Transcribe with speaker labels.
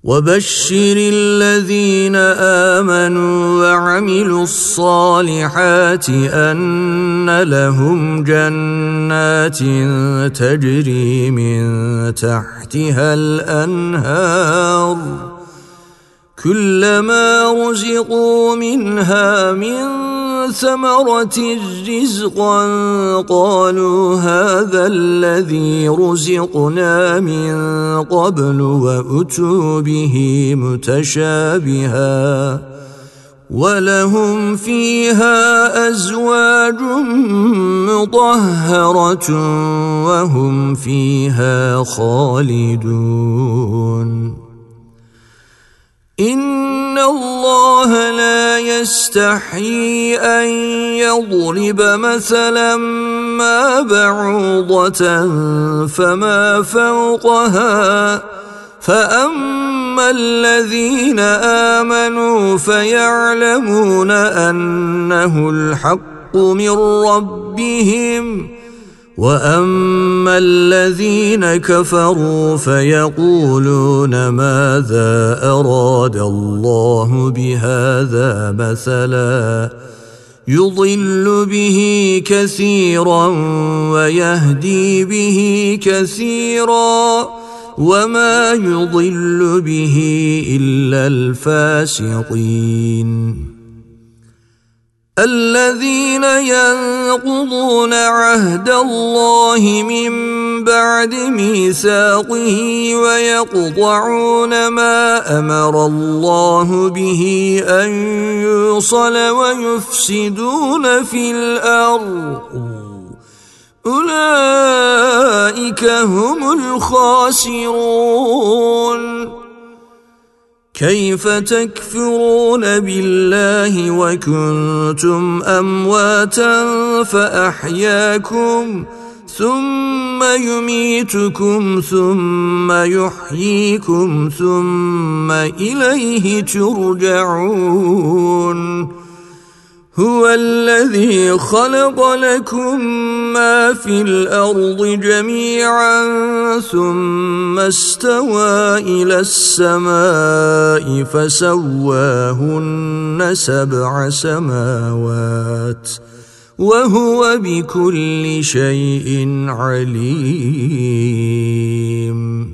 Speaker 1: وبشر الذين آمنوا وعملوا الصالحات أن لهم جنات تجري من تحتها الأنهار كلما رزقوا منها من ثمرة رزقا قالوا هذا الذي رزقنا من قبل وأتوا به متشابها ولهم فيها أزواج مطهرة وهم فيها خالدون إن الله لا يستحيي أن يضرب مثلا ما بعوضة فما فوقها فأما الذين آمنوا فيعلمون أنه الحق من ربهم وأما الذين كفروا فيقولون ماذا أراد الله بهذا مثلا يضل به كثيرا ويهدي به كثيرا وما يضل به إلا الفاسقين الذين ينقضون عهد الله من بعد ميثاقه ويقطعون ما أمر الله به أن يوصل ويفسدون في الأرض أولئك هم الخاسرون كيف تكفرون بالله وكنتم أمواتا فأحياكم ثم يميتكم ثم يحييكم ثم إليه ترجعون هو الذي خلق لكم ما في الأرض جميعا ثم استوى إلى السماء فسواهن 7 سماوات وهو بكل شيء عليم